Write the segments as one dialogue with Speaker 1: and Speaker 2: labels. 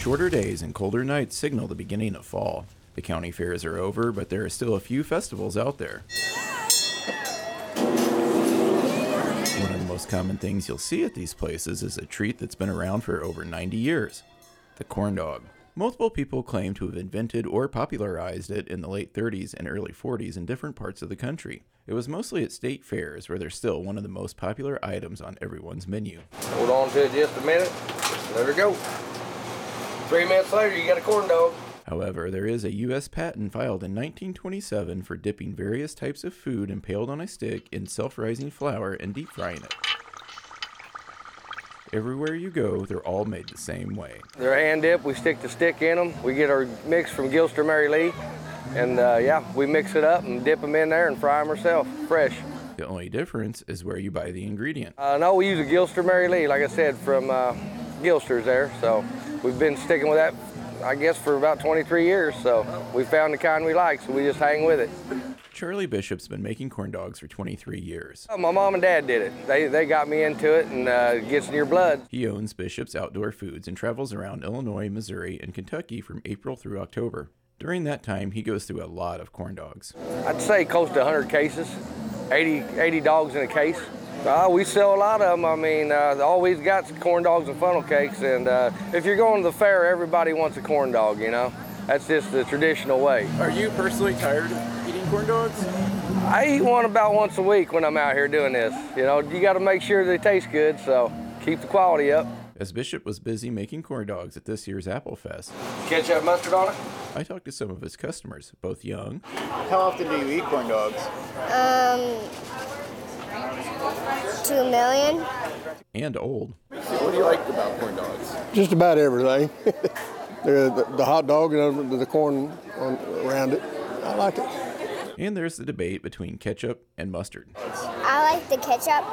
Speaker 1: Shorter days and colder nights signal the beginning of fall. The county fairs are over, but there are still a few festivals out there. One of the most common things you'll see at these places is a treat that's been around for over 90 years, the corn dog. Multiple people claim to have invented or popularized it in the late 30s and early 40s in different parts of the country. It was mostly at state fairs, where they're still one of the most popular items on everyone's menu.
Speaker 2: Hold on to it just a minute. Let her go. 3 minutes later, you got a corn dog.
Speaker 1: However, there is a U.S. patent filed in 1927 for dipping various types of food impaled on a stick in self-rising flour and deep frying it. Everywhere you go, they're all made the same way.
Speaker 2: They're hand dipped. We stick the stick in them. We get our mix from Gilster Mary Lee. And we mix it up and dip them in there and fry them ourselves, fresh.
Speaker 1: The only difference is where you buy the ingredient.
Speaker 2: No, we use a Gilster Mary Lee, like I said, from Gilster's there. So we've been sticking with that, I guess, for about 23 years. So we found the kind we like, so we just hang with it.
Speaker 1: Charlie Bishop's been making corn dogs for 23 years.
Speaker 2: My mom and dad did it. They got me into it, and it gets in your blood.
Speaker 1: He owns Bishop's Outdoor Foods and travels around Illinois, Missouri, and Kentucky from April through October. During that time, he goes through a lot of corn dogs.
Speaker 2: I'd say close to 100 cases, 80 dogs in a case. We sell a lot of them. I mean, all we've got is corn dogs and funnel cakes, and if you're going to the fair, everybody wants a corn dog, you know? That's just the traditional way.
Speaker 1: Are you personally tired of eating corn dogs?
Speaker 2: I eat one about once a week when I'm out here doing this. You know, you got to make sure they taste good, so keep the quality up.
Speaker 1: As Bishop was busy making corn dogs at this year's Apple Fest,
Speaker 2: Ketchup, mustard on it?
Speaker 1: I talked to some of his customers, both young.
Speaker 3: How often do you eat corn dogs?
Speaker 4: 2 million.
Speaker 1: And old.
Speaker 3: What do you like about corn dogs?
Speaker 5: Just about everything. the hot dog and the corn around it. I like it.
Speaker 1: And there's the debate between ketchup and mustard.
Speaker 4: I like the ketchup.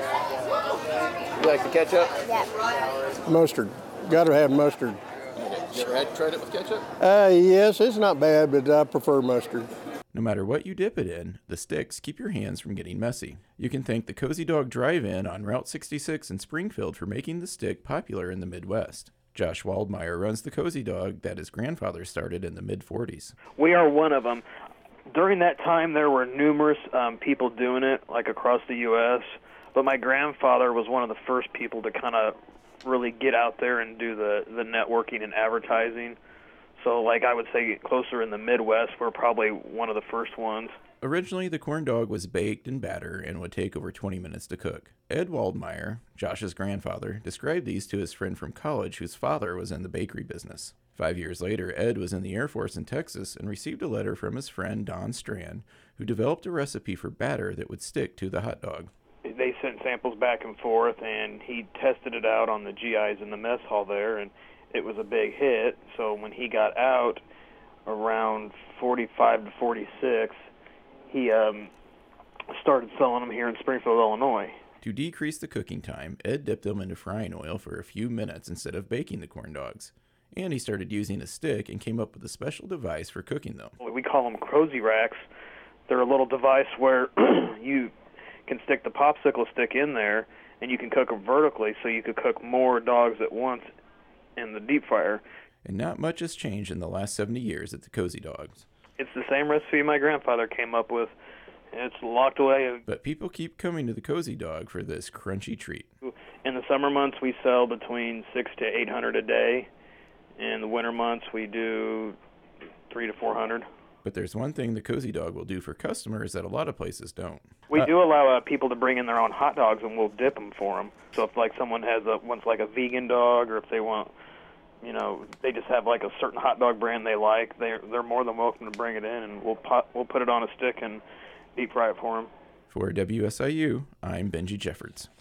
Speaker 3: You like the ketchup?
Speaker 4: Yep.
Speaker 5: Mustard. Got to have mustard.
Speaker 3: You ever tried it with ketchup?
Speaker 5: Yes, it's not bad, but I prefer mustard.
Speaker 1: No matter what you dip it in, the sticks keep your hands from getting messy. You can thank the Cozy Dog Drive-In on Route 66 in Springfield for making the stick popular in the Midwest. Josh Waldmeyer runs the Cozy Dog that his grandfather started in the mid-40s.
Speaker 6: We are one of them. During that time, there were numerous people doing it, like across the U.S., but my grandfather was one of the first people to kind of really get out there and do the networking and advertising. So, like, I would say closer in the Midwest, we're probably one of the first ones.
Speaker 1: Originally, the corn dog was baked in batter and would take over 20 minutes to cook. Ed Waldmeyer, Josh's grandfather, described these to his friend from college whose father was in the bakery business. 5 years later, Ed was in the Air Force in Texas and received a letter from his friend Don Strand, who developed a recipe for batter that would stick to the hot dog.
Speaker 6: They sent samples back and forth, and he tested it out on the GIs in the mess hall there, and it was a big hit. So when he got out around 45 to 46, he started selling them here in Springfield, Illinois.
Speaker 1: To decrease the cooking time, Ed dipped them into frying oil for a few minutes instead of baking the corn dogs. And he started using a stick and came up with a special device for cooking them.
Speaker 6: We call them Cozy Racks. They're a little device where you can stick the popsicle stick in there, and you can cook them vertically, so you could cook more dogs at once in the deep fryer.
Speaker 1: And not much has changed in the last 70 years at the Cozy Dogs.
Speaker 6: It's the same recipe my grandfather came up with. It's locked away.
Speaker 1: But people keep coming to the Cozy Dog for this crunchy treat.
Speaker 6: In the summer months, we sell between 600 to 800 a day. In the winter months, we do 300 to 400.
Speaker 1: But there's one thing the Cozy Dog will do for customers that a lot of places don't.
Speaker 6: We do allow people to bring in their own hot dogs, and we'll dip them for them. So if like someone has wants like a vegan dog, or if they want, you know, they just have like a certain hot dog brand they like, they're more than welcome to bring it in, and we'll put it on a stick and deep fry it for them.
Speaker 1: For WSIU, I'm Benji Jeffords.